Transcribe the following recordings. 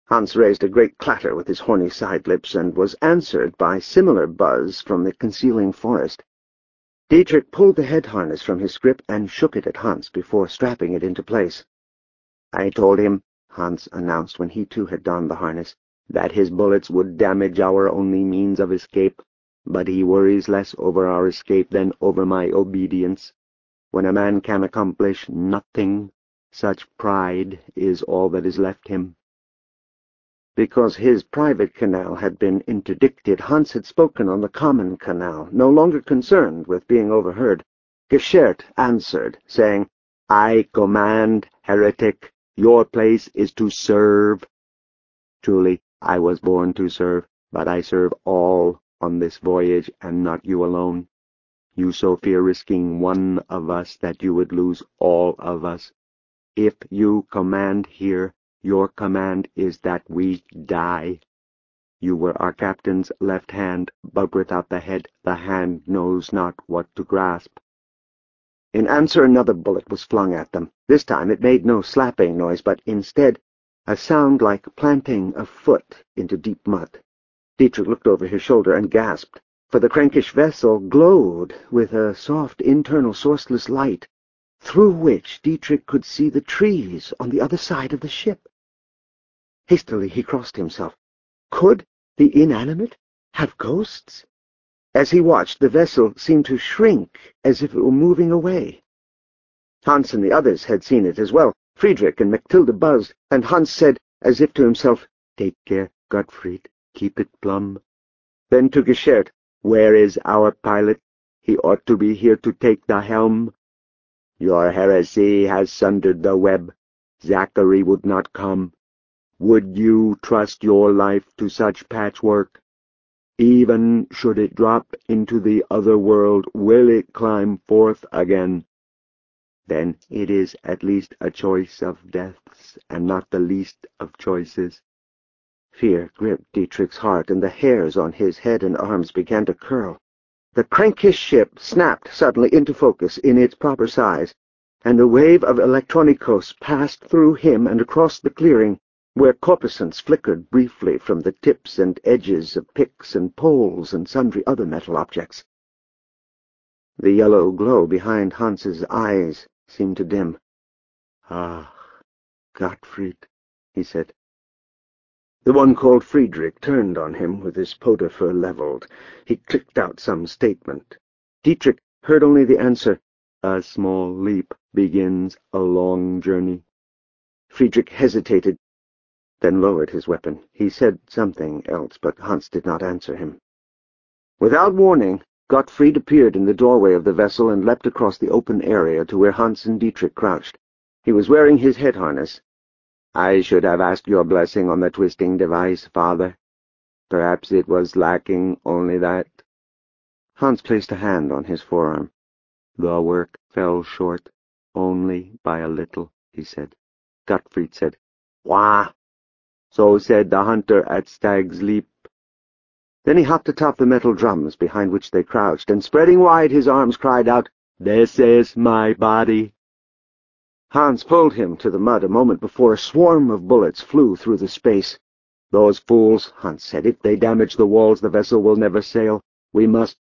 Hans raised a great clatter with his horny side lips and was answered by similar buzz from the concealing forest. Dietrich pulled the head harness from his grip and shook it at Hans before strapping it into place. "I told him," Hans announced when he too had donned the harness, "that his bullets would damage our only means of escape, but he worries less over our escape than over my obedience. When a man can accomplish nothing, such pride is all that is left him." Because his private canal had been interdicted, Hans had spoken on the common canal, no longer concerned with being overheard. Geschert answered, saying, "I command, heretic. Your place is to serve." "Truly, I was born to serve, but I serve all on this voyage, and not you alone. You so fear risking one of us that you would lose all of us. If you command here, your command is that we die. You were our captain's left hand, but without the hand knows not what to grasp." In answer, another bullet was flung at them. This time it made no slapping noise, but instead a sound like planting a foot into deep mud. Dietrich looked over his shoulder and gasped, for the Kränkisch vessel glowed with a soft internal sourceless light, through which Dietrich could see the trees on the other side of the ship. Hastily he crossed himself. Could the inanimate have ghosts? As he watched, the vessel seemed to shrink as if it were moving away. Hans and the others had seen it as well. Friedrich and Matilda buzzed, and Hans said, as if to himself, "Take care, Gottfried, keep it plumb." Then to Geschert, "Where is our pilot? He ought to be here to take the helm. Your heresy has sundered the web. Zachary would not come. Would you trust your life to such patchwork? Even should it drop into the other world, will it climb forth again? Then it is at least a choice of deaths, and not the least of choices." Fear gripped Dietrich's heart, and the hairs on his head and arms began to curl. The Kränkisch ship snapped suddenly into focus in its proper size, and a wave of electronikos passed through him and across the clearing, where corpuscents flickered briefly from the tips and edges of picks and poles and sundry other metal objects. The yellow glow behind Hans's eyes seemed to dim. "Ah, Gottfried," he said. The one called Friedrich turned on him with his pot-au-feu leveled. He clicked out some statement. Dietrich heard only the answer, "A small leap begins a long journey." Friedrich hesitated, then lowered his weapon. He said something else, but Hans did not answer him. Without warning, Gottfried appeared in the doorway of the vessel and leapt across the open area to where Hans and Dietrich crouched. He was wearing his head harness. "I should have asked your blessing on the twisting device, Father. Perhaps it was lacking only that." Hans placed a hand on his forearm. "The work fell short, only by a little," he said. Gottfried said, "Wah! So said the hunter at Stag's Leap." Then he hopped atop the metal drums behind which they crouched, and spreading wide his arms cried out, "This is my body." Hans pulled him to the mud a moment before a swarm of bullets flew through the space. "Those fools," Hans said. "If they damage the walls, the vessel will never sail. We must.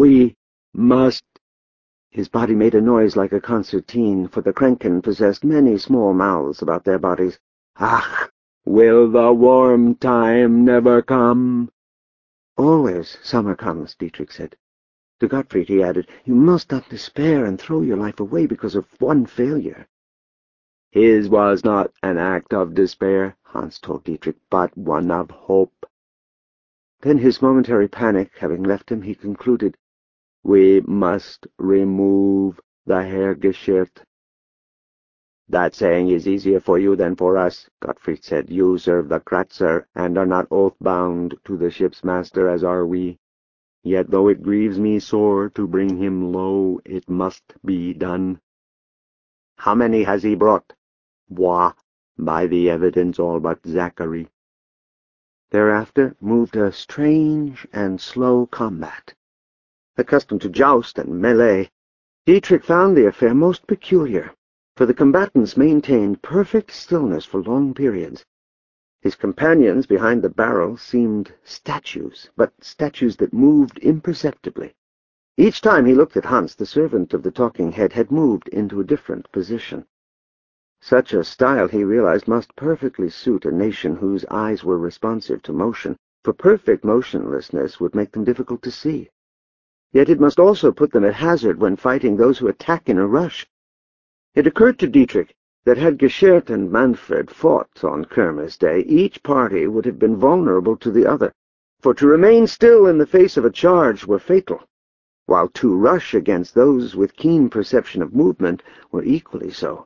His body made a noise like a concertine, for the Kränken possessed many small mouths about their bodies. "Ach, will the warm time never come?" "Always summer comes," Dietrich said. To Gottfried he added, "You must not despair and throw your life away because of one failure." "His was not an act of despair," Hans told Dietrich, "but one of hope." Then, his momentary panic having left him, he concluded, "We must remove the Herr Geschert." "That saying is easier for you than for us," Gottfried said. "You serve the Kratzer, and are not oath-bound to the ship's master as are we. Yet though it grieves me sore to bring him low, it must be done." "How many has he brought?" "Wah, by the evidence all but Zachary." Thereafter moved a strange and slow combat. Accustomed to joust and melee, Dietrich found the affair most peculiar, for the combatants maintained perfect stillness for long periods. His companions behind the barrel seemed statues, but statues that moved imperceptibly. Each time he looked at Hans, the servant of the talking head had moved into a different position. Such a style, he realized, must perfectly suit a nation whose eyes were responsive to motion, for perfect motionlessness would make them difficult to see. Yet it must also put them at hazard when fighting those who attack in a rush. It occurred to Dietrich that had Geshert and Manfred fought on Kermes Day, each party would have been vulnerable to the other, for to remain still in the face of a charge were fatal, while to rush against those with keen perception of movement were equally so.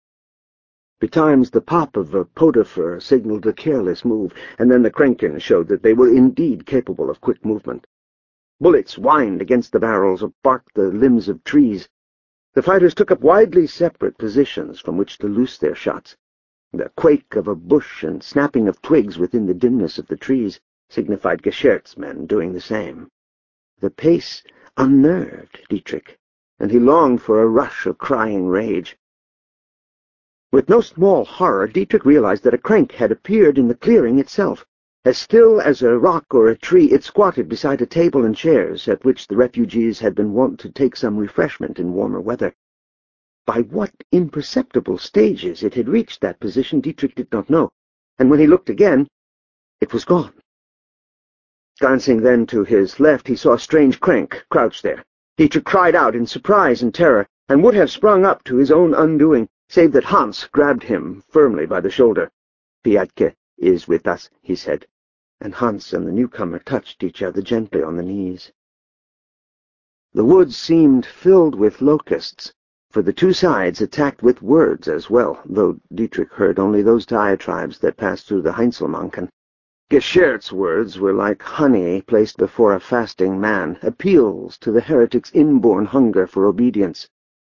Betimes the pop of a potiphar signaled a careless move, and then the Krenken showed that they were indeed capable of quick movement. Bullets whined against the barrels or barked the limbs of trees. The fighters took up widely separate positions from which to loose their shots. The quake of a bush and snapping of twigs within the dimness of the trees signified Geschert's men doing the same. The pace unnerved Dietrich, and he longed for a rush of crying rage. With no small horror, Dietrich realized that a Krenk had appeared in the clearing itself. As still as a rock or a tree, it squatted beside a table and chairs at which the refugees had been wont to take some refreshment in warmer weather. By what imperceptible stages it had reached that position Dietrich did not know, and when he looked again, it was gone. Glancing then to his left, he saw a strange Krenk crouched there. Dietrich cried out in surprise and terror, and would have sprung up to his own undoing, save that Hans grabbed him firmly by the shoulder. "Piatke is with us," he said, and Hans and the newcomer touched each other gently on the knees. The woods seemed filled with locusts, for the two sides attacked with words as well, though Dietrich heard only those diatribes that passed through the Heinzelmanken. Geschert's words were like honey placed before a fasting man, appeals to the heretic's inborn hunger for obedience.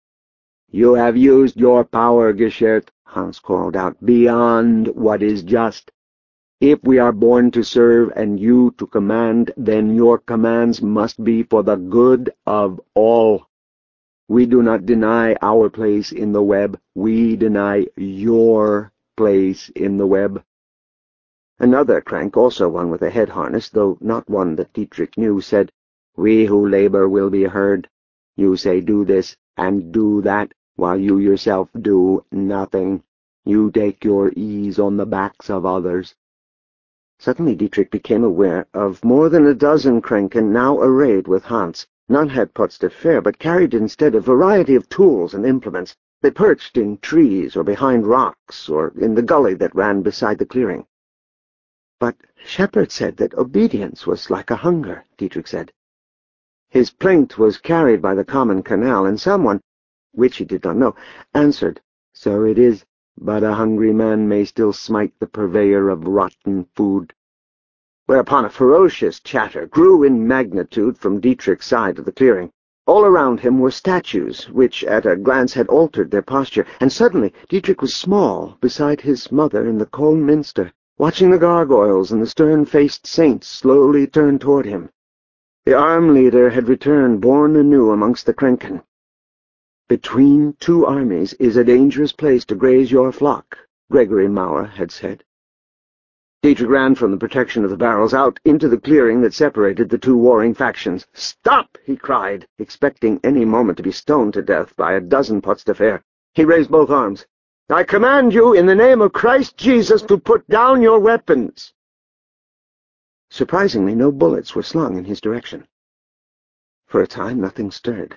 "You have used your power, Geshert," Hans called out, "beyond what is just. If we are born to serve and you to command, then your commands must be for the good of all. We do not deny our place in the web. We deny your place in the web." Another Krenk, also one with a head harness, though not one that Dietrich knew, said, "We who labor will be heard. You say do this and do that, while you yourself do nothing. You take your ease on the backs of others." Suddenly Dietrich became aware of more than a dozen Krenken now arrayed with Hans. None had pots de fer, but carried instead a variety of tools and implements. They perched in trees or behind rocks or in the gully that ran beside the clearing. "But Shepard said that obedience was like a hunger," Dietrich said. His plaint was carried by the common canal, and someone, which he did not know, answered, "So it is, but a hungry man may still smite the purveyor of rotten food." Whereupon a ferocious chatter grew in magnitude from Dietrich's side of the clearing. All around him were statues, which at a glance had altered their posture, and suddenly Dietrich was small beside his mother in the Koln Minster, watching the gargoyles and the stern-faced saints slowly turn toward him. The arm leader had returned, born anew amongst the Krenken. "Between two armies is a dangerous place to graze your flock," Gregory Maurer had said. Dietrich ran from the protection of the barrels out into the clearing that separated the two warring factions. "Stop!" he cried, expecting any moment to be stoned to death by a dozen pots de fer. He raised both arms. "I command you in the name of Christ Jesus to put down your weapons!" Surprisingly, no bullets were slung in his direction. For a time nothing stirred.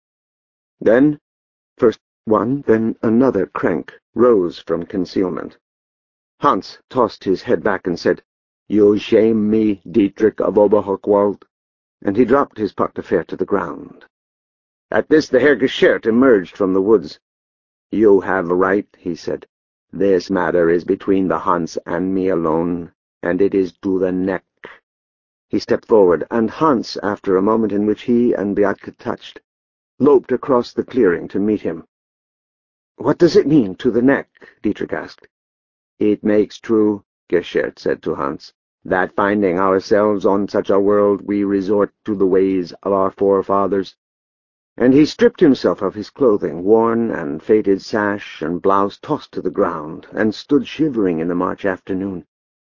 Then, first one, then another Krenk rose from concealment. Hans tossed his head back and said, "You shame me, Dietrich of Oberhochwald," and he dropped his pot de fer to the ground. At this the Herr Geshert emerged from the woods. "You have right," he said. "This matter is between the Hans and me alone, and it is to the neck." He stepped forward, and Hans, after a moment in which he and Beatke touched, loped across the clearing to meet him. "What does it mean, to the neck?" Dietrich asked. "It makes true," Geshert said to Hans, "that finding ourselves on such a world we resort to the ways of our forefathers." And he stripped himself of his clothing, worn and faded sash and blouse tossed to the ground, and stood shivering in the March afternoon.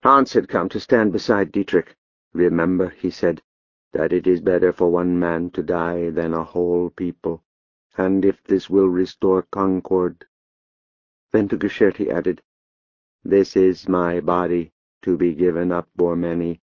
Hans had come to stand beside Dietrich. "Remember," he said, "that it is better for one man to die than a whole people, and if this will restore concord—" Then to Geshert he added, "This is my body, to be given up for many.